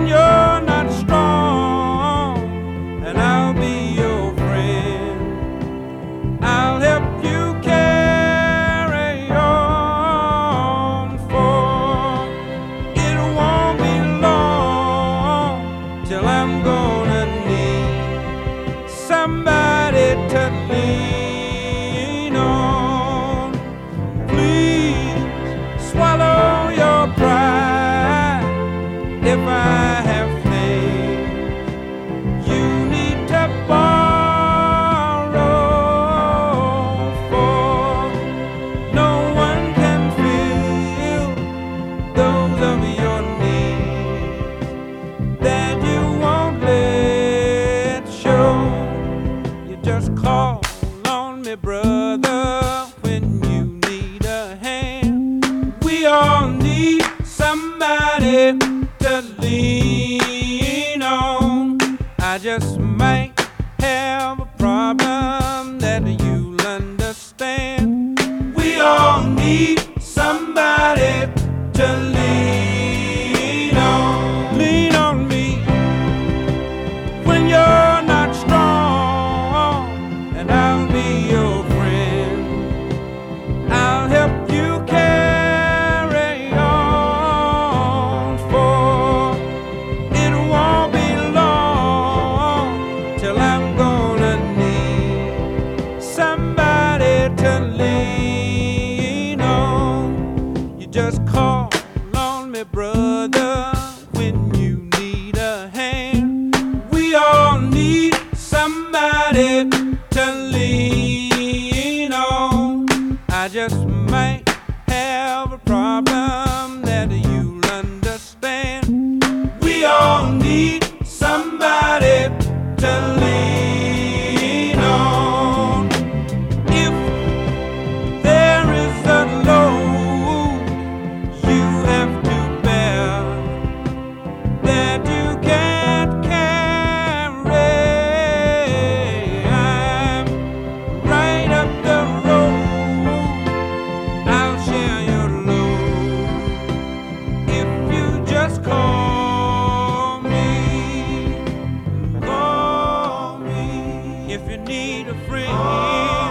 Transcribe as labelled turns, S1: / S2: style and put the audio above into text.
S1: when you're not strong, and I'll be your friend. I'll help you carry on, for it won't be long till I'm gonna need somebody to lean on. Please swallow your pride if I have things you need to borrow, for no one can fill those of your needs that you won't let show. You just call on me, brother, when you need a hand. We all need somebody to lean on. I just might have a problem that you'll understand. We all need somebody to lean on. Lean on me when you're not strong, and I'll be your friend. I'll help you carry on, for it won't be long till I'm gonna need somebody to lean on. You just call on me, brother, when you need a hand. We all need somebody to lean on. I just might have a problem that you'll understand. We all need somebody to lean on. If there is a load you have to bear that you can't carry, I'm right up the road. I'll share your load if you just call me. Call me if you need a friend.